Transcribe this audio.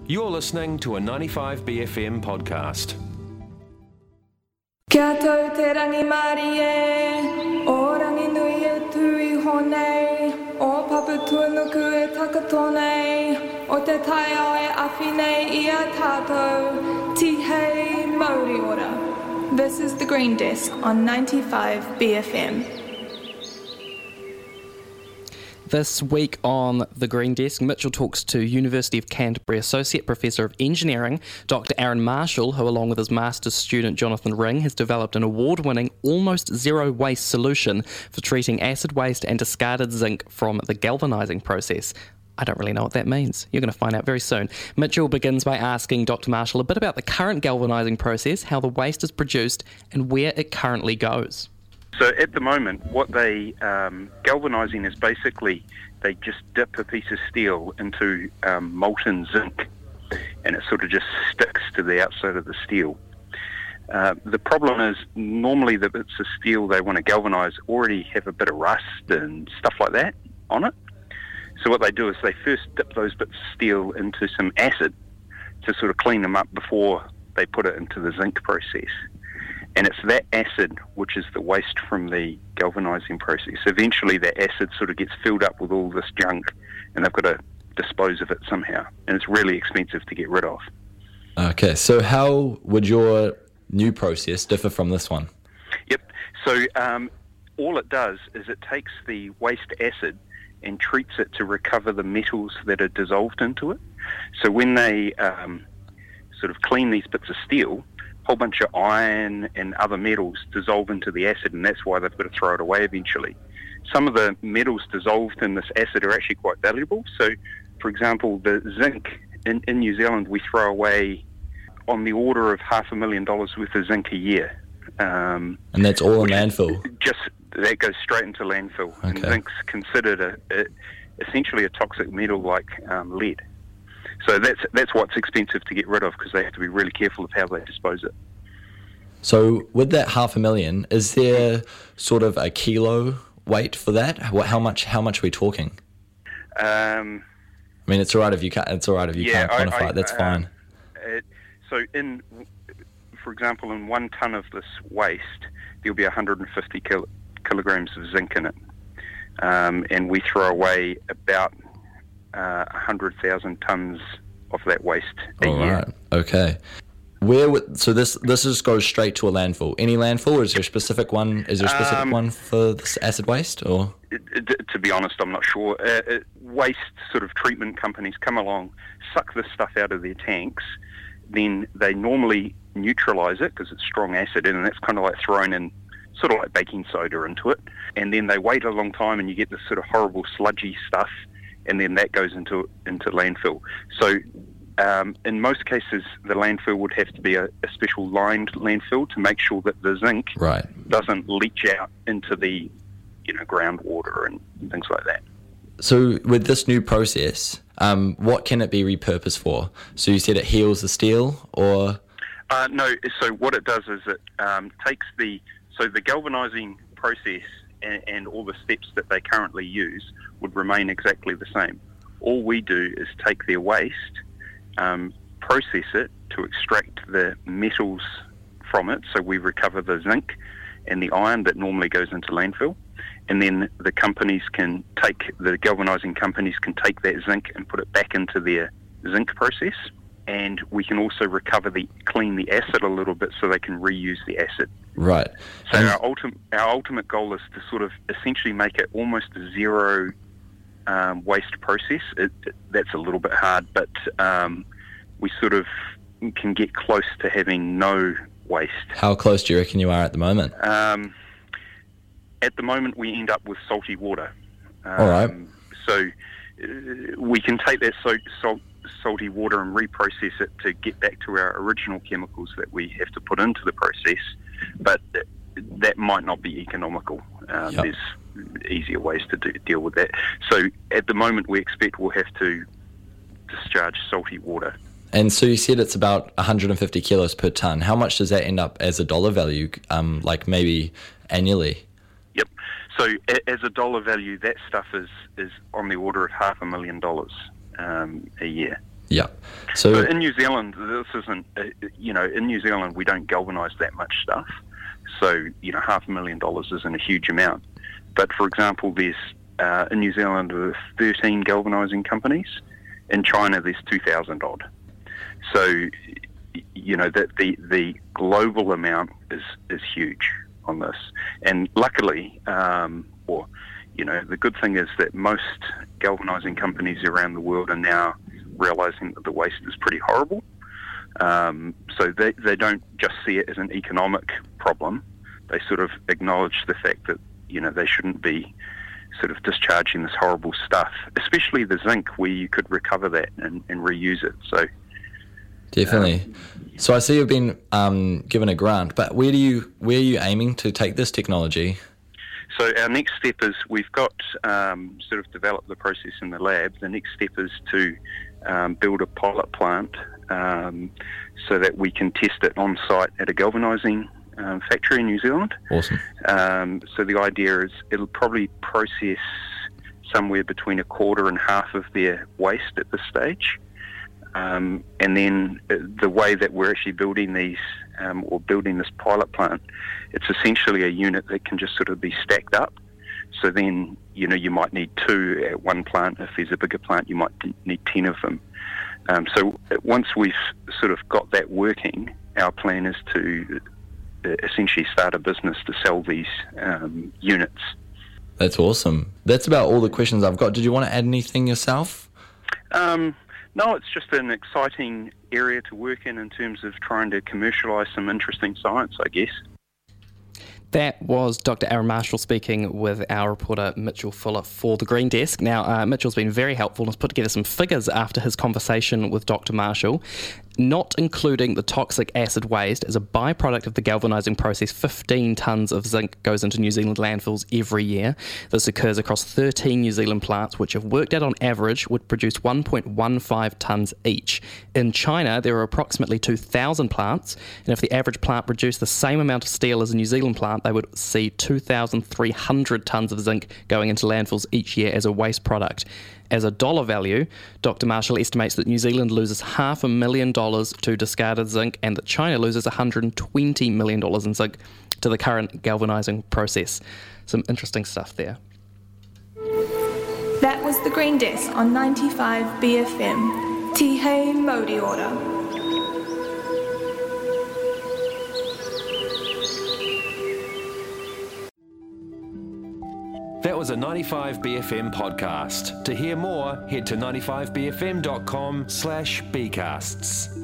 You're listening to a 95BFM podcast. Kia tau te rangi Māori e, o rangi nui e tui honei, o papu tuanuku e takatonei, o te tai au e awhinei I a tātou, tihei Māori ora. This is The Green Desk on 95BFM. This week on The Green Desk, Mitchell talks to University of Canterbury Associate Professor of Engineering, Dr. Aaron Marshall, who along with his master's student Jonathan Ring has developed an award-winning almost zero waste solution for treating acid waste and discarded zinc from the galvanising process. I don't really know what that means. You're going to find out very soon. Mitchell begins by asking Dr. Marshall a bit about the current galvanising process, how the waste is produced and where it currently goes. So at the moment, what they galvanising is basically they just dip a piece of steel into molten zinc, and it sort of just sticks to the outside of the steel. The problem is normally the bits of steel they want to galvanise already have a bit of rust and stuff like that on it. So what they do is they first dip those bits of steel into some acid to sort of clean them up before they put it into the zinc process. And it's that acid which is the waste from the galvanising process. Eventually that acid sort of gets filled up with all this junk and they've got to dispose of it somehow. And it's really expensive to get rid of. Okay, so how would your new process differ from this one? Yep, so all it does is it takes the waste acid and treats it to recover the metals that are dissolved into it. So when they sort of clean these bits of steel, a whole bunch of iron and other metals dissolve into the acid, and that's why they've got to throw it away eventually. Some of the metals dissolved in this acid are actually quite valuable. So, for example, the zinc in New Zealand, we throw away on the order of $500,000 worth of zinc a year. And that's all in landfill? Just that goes straight into landfill. Okay. And zinc's considered essentially a toxic metal like lead. So that's what's expensive to get rid of because they have to be really careful of how they dispose it. So with that $500,000, is there sort of a kilo weight for that? How much are we talking? I mean, it's all right if you can't. It's all right if you can't quantify it. That's fine. So for example, in 1 ton of this waste, there'll be 150 kilograms of zinc in it, and we throw away about 100,000 tons of that waste a year. Right. Okay. So this just goes straight to a landfill. Any landfill, or is there a specific one? Is there a specific one for this acid waste, or? To be honest, I'm not sure. Waste sort of treatment companies come along, suck this stuff out of their tanks, then they normally neutralise it because it's strong acid, and that's kind of like thrown in, sort of like baking soda into it, and then they wait a long time, and you get this sort of horrible sludgy stuff. And then that goes into landfill. So in most cases, the landfill would have to be a special lined landfill to make sure that the zinc doesn't leach out into the groundwater and things like that. So with this new process, what can it be repurposed for? So you said it heals the steel, or? No, so what it does is it takes the galvanising process and all the steps that they currently use would remain exactly the same. All we do is take their waste, process it to extract the metals from it, so we recover the zinc and the iron that normally goes into landfill, and then the galvanising companies can take that zinc and put it back into their zinc process, and we can also clean the acid a little bit so they can reuse the acid. Right. So our ultimate goal is to sort of essentially make it almost a zero waste process. That's a little bit hard, but we sort of can get close to having no waste. How close do you reckon you are at the moment? At the moment, we end up with salty water. All right. So we can take that salty water and reprocess it to get back to our original chemicals that we have to put into the process, but that might not be economical. There's easier ways to deal with that. So at the moment, we expect we'll have to discharge salty water. And so you said it's about 150 kilos per tonne. How much does that end up as a dollar value, like maybe annually? Yep. So as a dollar value, that stuff is on the order of $500,000 a year. Yeah. So in New Zealand, this isn't, in New Zealand we don't galvanise that much stuff. So, $500,000 isn't a huge amount. But for example, there's, in New Zealand, there are 13 galvanising companies. In China, there's 2,000 odd. So, that the global amount is huge on this. And luckily, the good thing is that most galvanising companies around the world are now realising that the waste is pretty horrible. So they don't just see it as an economic problem. They sort of acknowledge the fact that, they shouldn't be sort of discharging this horrible stuff, especially the zinc, where you could recover that and reuse it. So definitely. So I see you've been given a grant, but where are you aiming to take this technology? So our next step is we've got sort of developed the process in the lab. The next step is to build a pilot plant so that we can test it on site at a galvanising factory in New Zealand. Awesome. So the idea is it'll probably process somewhere between a quarter and half of their waste at this stage. And then the way that we're actually building these, or building this pilot plant, it's essentially a unit that can just sort of be stacked up. So then, you might need 2 at one plant. If there's a bigger plant, you might need 10 of them. So once we've sort of got that working, our plan is to essentially start a business to sell these units. That's awesome. That's about all the questions I've got. Did you want to add anything yourself? No, it's just an exciting area to work in terms of trying to commercialise some interesting science, I guess. That was Dr. Aaron Marshall speaking with our reporter Mitchell Fuller for The Green Desk. Now, Mitchell's been very helpful and has put together some figures after his conversation with Dr. Marshall. Not including the toxic acid waste, as a byproduct of the galvanising process, 15 tonnes of zinc goes into New Zealand landfills every year. This occurs across 13 New Zealand plants, which, if worked out on average, would produce 1.15 tonnes each. In China, there are approximately 2,000 plants, and if the average plant produced the same amount of steel as a New Zealand plant, they would see 2,300 tonnes of zinc going into landfills each year as a waste product. As a dollar value, Dr. Marshall estimates that New Zealand loses $500,000 to discarded zinc and that China loses $120 million in zinc to the current galvanising process. Some interesting stuff there. That was The Green Desk on 95 BFM. Tihei Modi Ora. That was a 95BFM podcast. To hear more, head to 95bfm.com/bcasts.